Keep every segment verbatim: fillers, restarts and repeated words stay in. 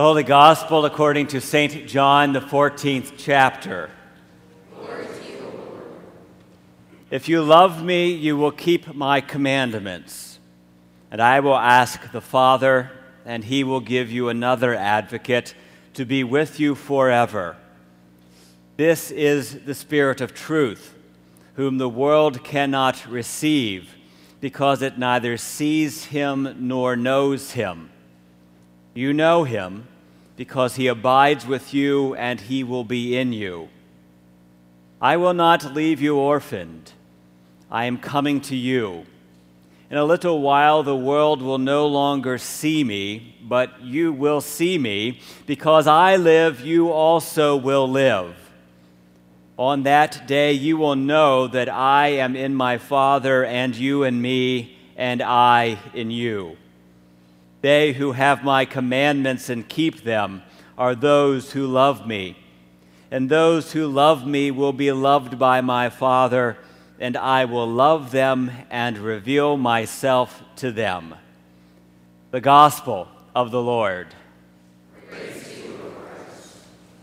The Holy Gospel according to Saint John, the fourteenth chapter. Glory to you, Lord. If you love me, you will keep my commandments. And I will ask the Father, and he will give you another advocate to be with you forever. This is the Spirit of truth, whom the world cannot receive, because it neither sees him nor knows him. You know him, because he abides with you, and he will be in you. I will not leave you orphaned. I am coming to you. In a little while the world will no longer see me, but you will see me. Because I live, you also will live. On that day you will know that I am in my Father, and you in me, and I in you. They who have my commandments and keep them are those who love me. And those who love me will be loved by my Father, and I will love them and reveal myself to them. The Gospel of the Lord. Praise to you, O Christ.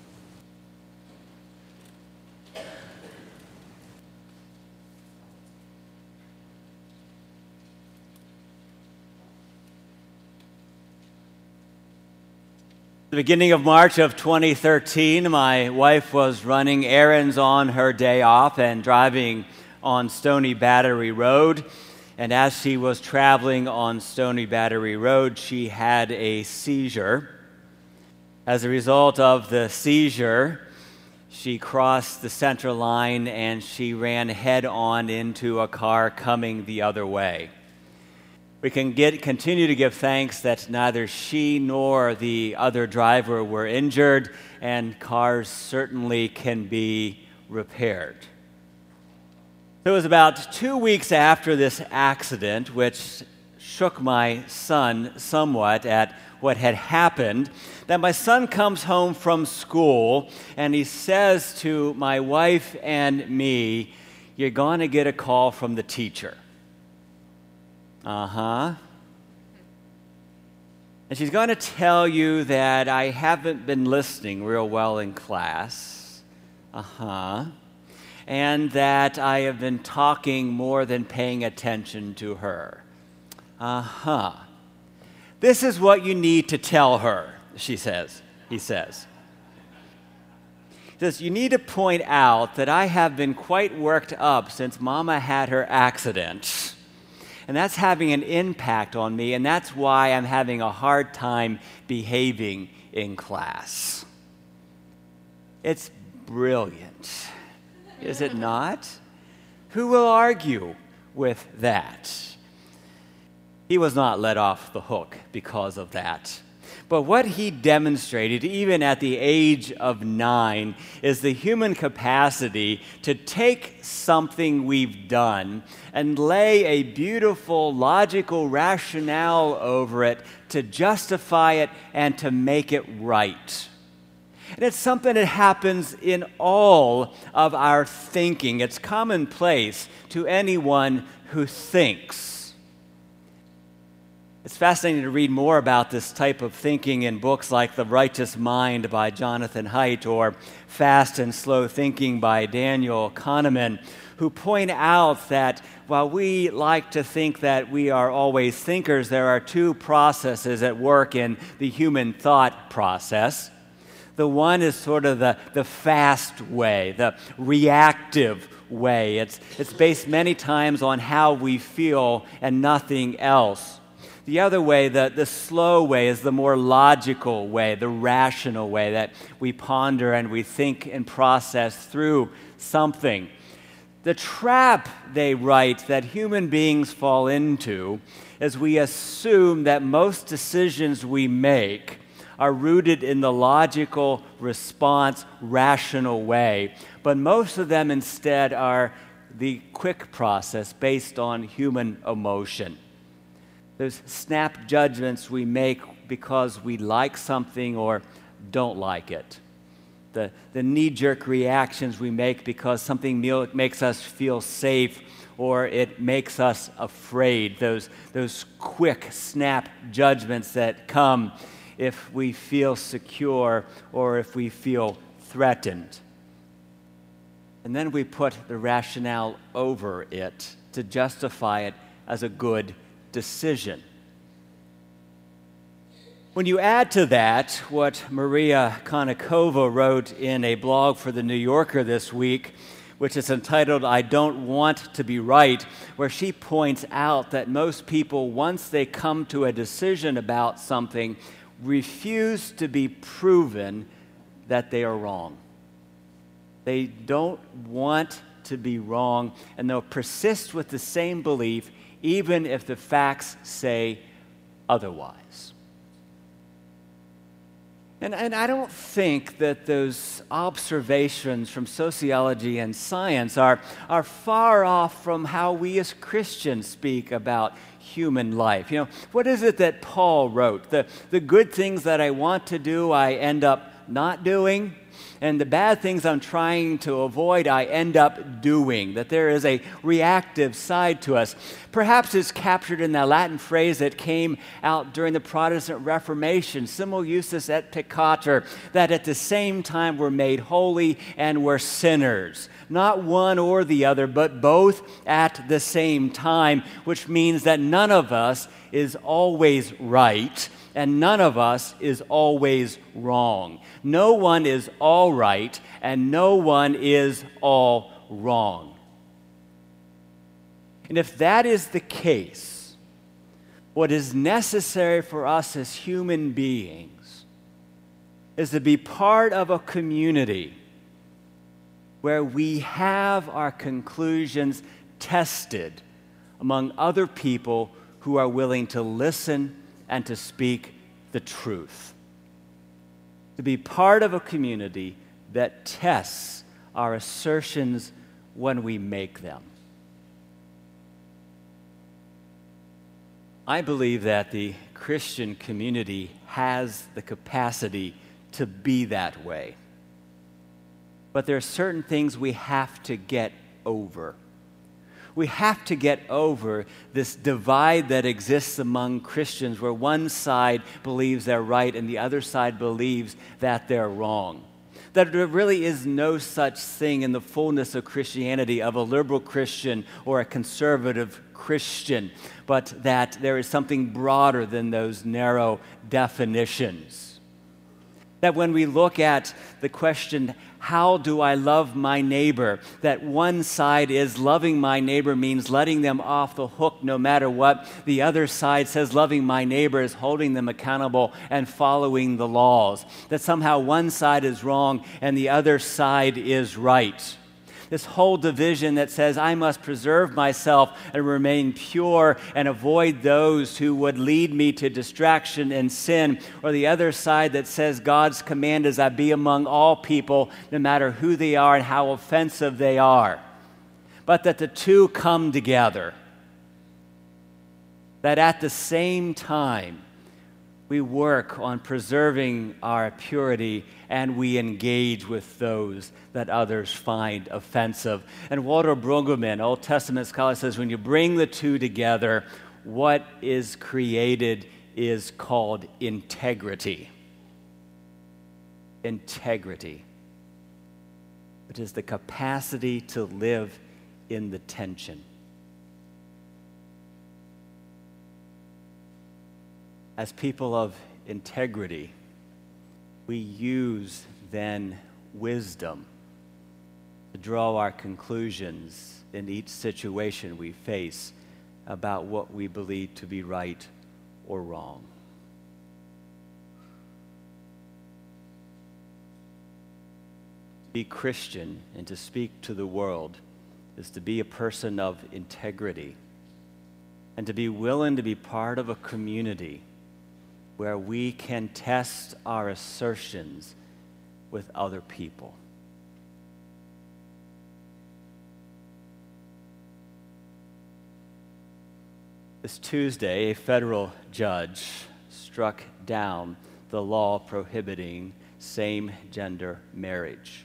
The beginning of March of twenty thirteen, my wife was running errands on her day off and driving on Stony Battery Road. And as she was traveling on Stony Battery Road, she had a seizure. As a result of the seizure, she crossed the center line and she ran head-on into a car coming the other way. We can get, continue to give thanks that neither she nor the other driver were injured, and cars certainly can be repaired. It was about two weeks after this accident, which shook my son somewhat at what had happened, that my son comes home from school and he says to my wife and me, "You're going to get a call from the teacher." Uh-huh. And she's going to tell you that I haven't been listening real well in class. Uh-huh. And that I have been talking more than paying attention to her. Uh-huh. This is what you need to tell her, she says, he says. He says, you need to point out that I have been quite worked up since Mama had her accident. And that's having an impact on me, and that's why I'm having a hard time behaving in class. It's brilliant, is it not? Who will argue with that? He was not let off the hook because of that. But what he demonstrated, even at the age of nine, is the human capacity to take something we've done and lay a beautiful, logical rationale over it to justify it and to make it right. And it's something that happens in all of our thinking. It's commonplace to anyone who thinks. It's fascinating to read more about this type of thinking in books like The Righteous Mind by Jonathan Haidt or Fast and Slow Thinking by Daniel Kahneman, who point out that while we like to think that we are always thinkers, there are two processes at work in the human thought process. The one is sort of the, the fast way, the reactive way. It's, it's based many times on how we feel and nothing else. The other way, the, the slow way, is the more logical way, the rational way that we ponder and we think and process through something. The trap, they write, that human beings fall into is we assume that most decisions we make are rooted in the logical response, rational way, but most of them instead are the quick process based on human emotion. Those snap judgments we make because we like something or don't like it. The, the knee-jerk reactions we make because something makes us feel safe or it makes us afraid. Those, those quick snap judgments that come if we feel secure or if we feel threatened. And then we put the rationale over it to justify it as a good decision. When you add to that what Maria Konnikova wrote in a blog for The New Yorker this week, which is entitled, "I Don't Want to Be Right," where she points out that most people, once they come to a decision about something, refuse to be proven that they are wrong. They don't want to be wrong, and they'll persist with the same belief even if the facts say otherwise. And, and I don't think that those observations from sociology and science are, are far off from how we as Christians speak about human life. You know, what is it that Paul wrote? The, the good things that I want to do, I end up not doing. And the bad things I'm trying to avoid, I end up doing. That there is a reactive side to us. Perhaps it's captured in that Latin phrase that came out during the Protestant Reformation, simul justus et peccator, that at the same time we're made holy and we're sinners. Not one or the other, but both at the same time, which means that none of us is always right, and none of us is always wrong. No one is all right, and no one is all wrong. And if that is the case, what is necessary for us as human beings is to be part of a community where we have our conclusions tested among other people who are willing to listen and to speak the truth. To be part of a community that tests our assertions when we make them. I believe that the Christian community has the capacity to be that way. But there are certain things we have to get over. We have to get over this divide that exists among Christians where one side believes they're right and the other side believes that they're wrong. That there really is no such thing in the fullness of Christianity of a liberal Christian or a conservative Christian, but that there is something broader than those narrow definitions. That when we look at the question, how do I love my neighbor? That one side is loving my neighbor means letting them off the hook no matter what. The other side says loving my neighbor is holding them accountable and following the laws. That somehow one side is wrong and the other side is right. This whole division that says I must preserve myself and remain pure and avoid those who would lead me to distraction and sin, or the other side that says God's command is I be among all people, no matter who they are and how offensive they are. But that the two come together. That at the same time, we work on preserving our purity and we engage with those that others find offensive. And Walter Brueggemann, Old Testament scholar, says when you bring the two together, what is created is called integrity. Integrity. It is the capacity to live in the tension. As people of integrity, we use then wisdom to draw our conclusions in each situation we face about what we believe to be right or wrong. To be Christian and to speak to the world is to be a person of integrity and to be willing to be part of a community where we can test our assertions with other people. This Tuesday, a federal judge struck down the law prohibiting same-gender marriage.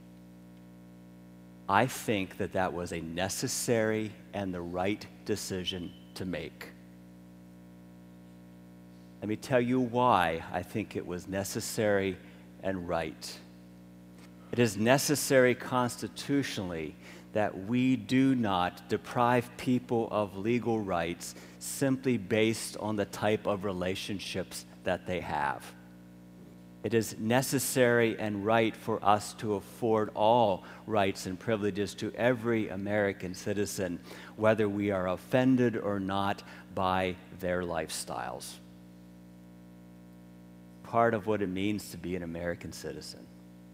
I think that that was a necessary and the right decision to make. Let me tell you why I think it was necessary and right. It is necessary constitutionally that we do not deprive people of legal rights simply based on the type of relationships that they have. It is necessary and right for us to afford all rights and privileges to every American citizen, whether we are offended or not by their lifestyles. Part of what it means to be an American citizen.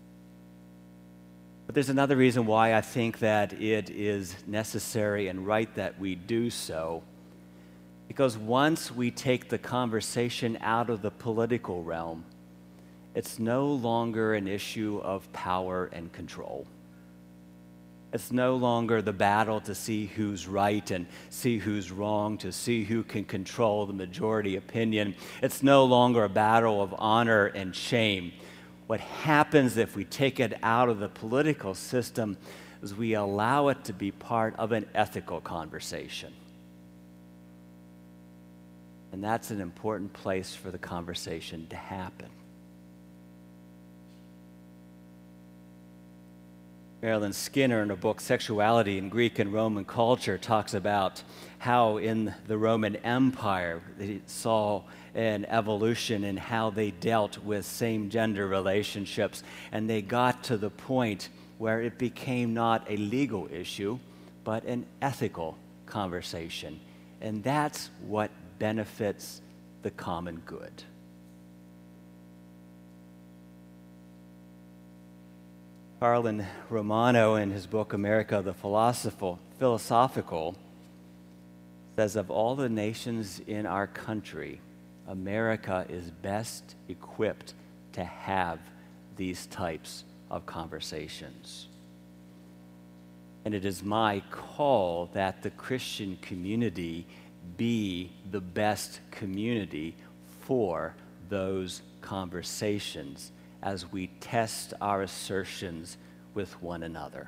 But there's another reason why I think that it is necessary and right that we do so. Because once we take the conversation out of the political realm, it's no longer an issue of power and control. It's no longer the battle to see who's right and see who's wrong, to see who can control the majority opinion. It's no longer a battle of honor and shame. What happens if we take it out of the political system is we allow it to be part of an ethical conversation. And that's an important place for the conversation to happen. Marilyn Skinner, in her book Sexuality in Greek and Roman Culture, talks about how in the Roman Empire they saw an evolution in how they dealt with same-gender relationships, and they got to the point where it became not a legal issue, but an ethical conversation. And that's what benefits the common good. Carlin Romano, in his book America the Philosophical, Philosophical, says of all the nations in our country, America is best equipped to have these types of conversations. And it is my call that the Christian community be the best community for those conversations as we test our assertions with one another.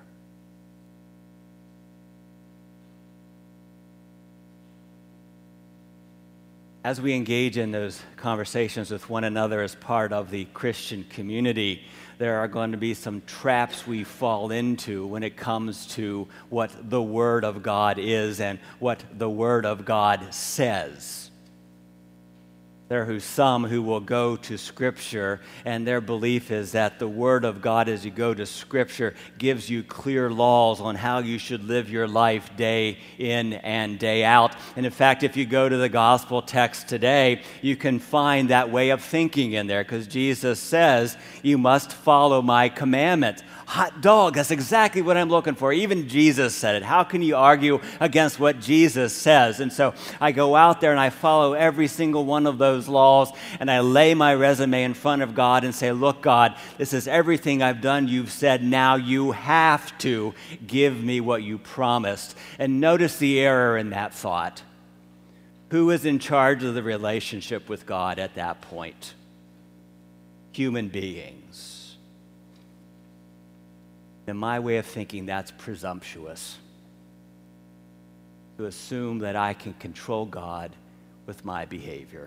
As we engage in those conversations with one another as part of the Christian community, there are going to be some traps we fall into when it comes to what the Word of God is and what the Word of God says. There are some who will go to Scripture, and their belief is that the Word of God, as you go to Scripture, gives you clear laws on how you should live your life day in and day out. And in fact, if you go to the gospel text today, you can find that way of thinking in there, because Jesus says, you must follow my commandments. Hot dog, that's exactly what I'm looking for. Even Jesus said it. How can you argue against what Jesus says? And so I go out there and I follow every single one of those laws, and I lay my resume in front of God and say, look, God, this is everything I've done. You've said, now you have to give me what you promised. And notice the error in that thought. Who is in charge of the relationship with God at that point? Human beings. In my way of thinking, that's presumptuous. To assume that I can control God with my behavior.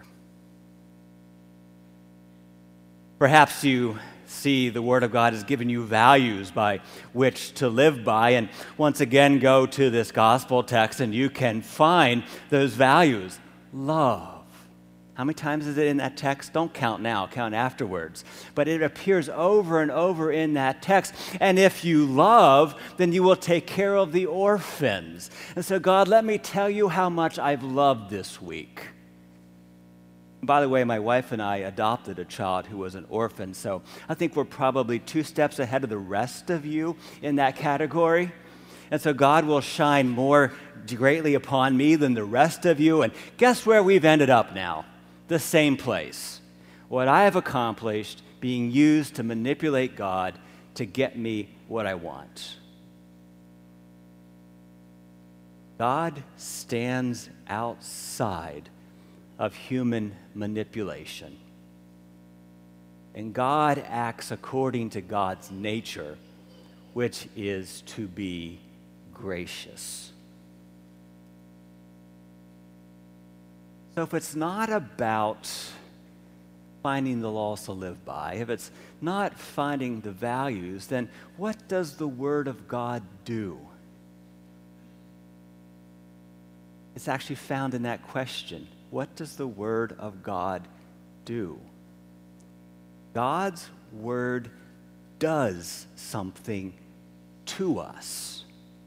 Perhaps you see the Word of God has given you values by which to live by, and once again go to this gospel text and you can find those values. Love. How many times is it in that text? Don't count now, count afterwards. But it appears over and over in that text. And if you love, then you will take care of the orphans. And so, God, let me tell you how much I've loved this week. By the way, my wife and I adopted a child who was an orphan, so I think we're probably two steps ahead of the rest of you in that category. And so God will shine more greatly upon me than the rest of you. And guess where we've ended up now? The same place. What I have accomplished being used to manipulate God to get me what I want. God stands outside of human manipulation. And God acts according to God's nature, which is to be gracious. So if it's not about finding the laws to live by, if it's not finding the values, then what does the Word of God do? It's actually found in that question. What does the Word of God do? God's Word does something to us,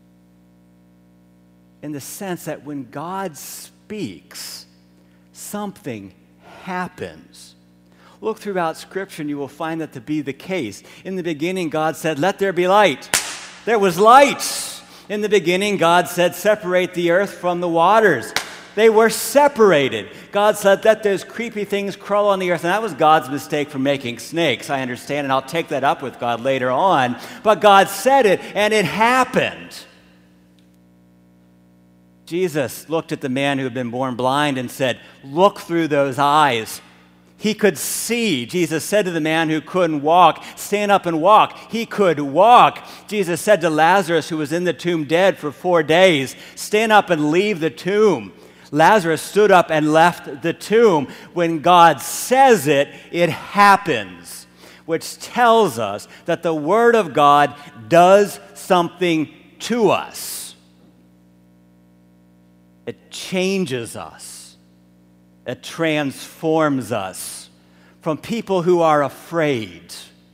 in the sense that when God speaks, something happens. Look throughout Scripture and you will find that to be the case. In the beginning, God said, "Let there be light." There was light. In the beginning, God said, "Separate the earth from the waters." They were separated. God said, "Let those creepy things crawl on the earth." And that was God's mistake for making snakes, I understand, and I'll take that up with God later on. But God said it, and it happened. Jesus looked at the man who had been born blind and said, "Look through those eyes." He could see. Jesus said to the man who couldn't walk, "Stand up and walk." He could walk. Jesus said to Lazarus, who was in the tomb dead for four days, "Stand up and leave the tomb." Lazarus stood up and left the tomb. When God says it, it happens, which tells us that the Word of God does something to us. It changes us. It transforms us from people who are afraid,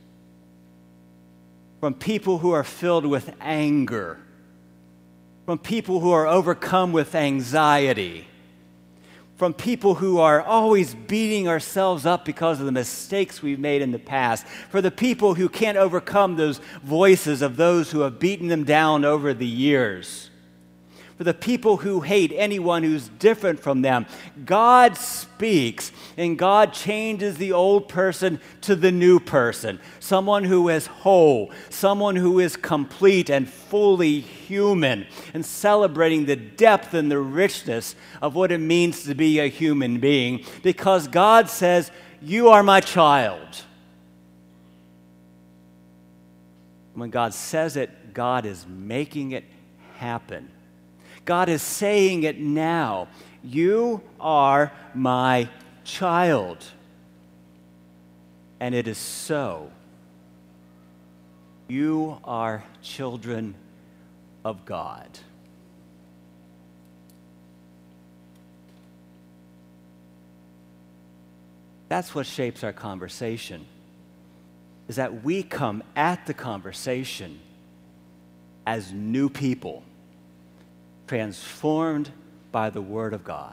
from people who are filled with anger, from people who are overcome with anxiety, from people who are always beating ourselves up because of the mistakes we've made in the past, for the people who can't overcome those voices of those who have beaten them down over the years, for the people who hate anyone who's different from them. God speaks, and God changes the old person to the new person, someone who is whole, someone who is complete and fully human, and celebrating the depth and the richness of what it means to be a human being, because God says, "You are my child." When God says it, God is making it happen. God is saying it now. You are my child. And it is so. You are children of God. That's what shapes our conversation, is that we come at the conversation as new people, transformed by the Word of God.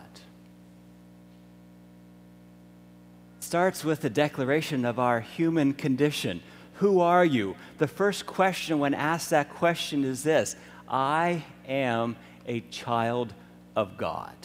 It starts with the declaration of our human condition. Who are you? The first question when asked that question is this: I am a child of God.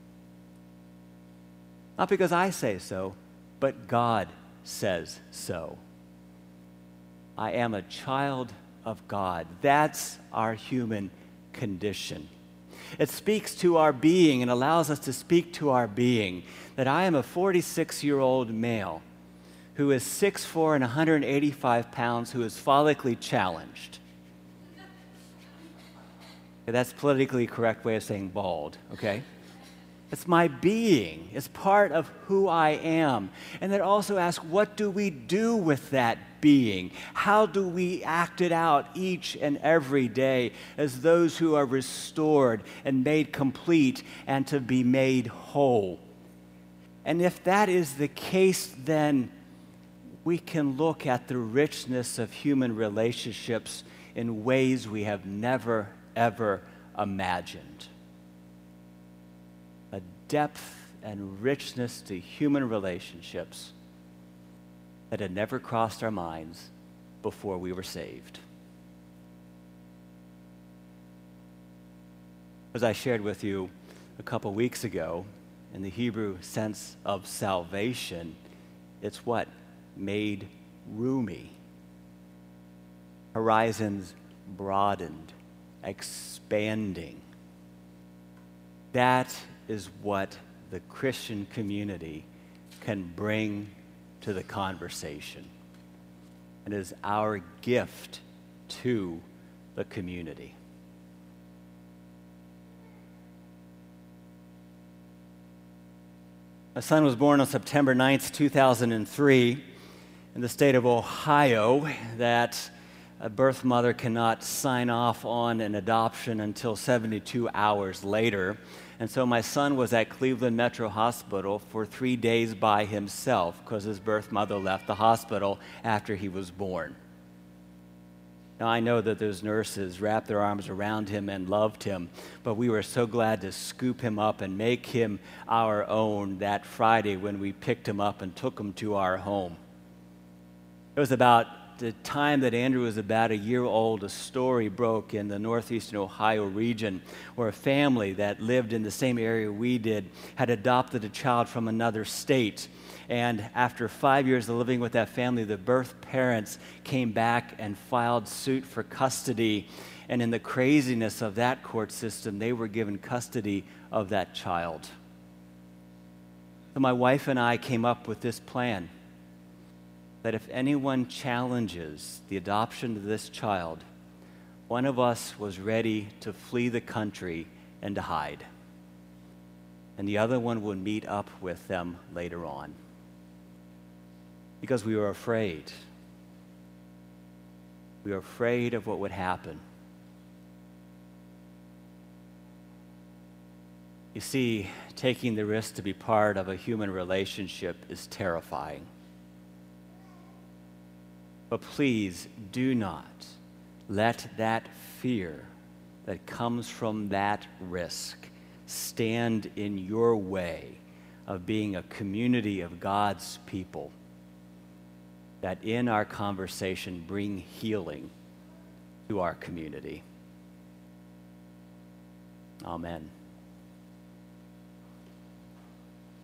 Not because I say so, but God says so. I am a child of God. That's our human condition. It speaks to our being and allows us to speak to our being that I am a forty-six-year-old male who is six foot four and one hundred eighty-five pounds, who is follically challenged. Okay, that's politically correct way of saying bald, okay? It's my being. It's part of who I am. And it also asks, what do we do with that being? How do we act it out each and every day as those who are restored and made complete and to be made whole? And if that is the case, then we can look at the richness of human relationships in ways we have never, ever imagined. A depth and richness to human relationships that had never crossed our minds before we were saved. As I shared with you a couple weeks ago, in the Hebrew sense of salvation, it's what? Made roomy. Horizons broadened, expanding. That is what the Christian community can bring to the conversation. It is our gift to the community. My son was born on September ninth, two thousand three, in the state of Ohio, that a birth mother cannot sign off on an adoption until seventy-two hours later. And so my son was at Cleveland Metro Hospital for three days by himself because his birth mother left the hospital after he was born. Now, I know that those nurses wrapped their arms around him and loved him, but we were so glad to scoop him up and make him our own that Friday when we picked him up and took him to our home. It was about the time that Andrew was about a year old. A story broke in the northeastern Ohio region where a family that lived in the same area we did had adopted a child from another state. And after five years of living with that family, the birth parents came back and filed suit for custody. And in the craziness of that court system, they were given custody of that child. So my wife and I came up with this plan, that if anyone challenges the adoption of this child, one of us was ready to flee the country and to hide. And the other one would meet up with them later on. Because we were afraid. We were afraid of what would happen. You see, taking the risk to be part of a human relationship is terrifying. But please do not let that fear that comes from that risk stand in your way of being a community of God's people that in our conversation bring healing to our community. Amen.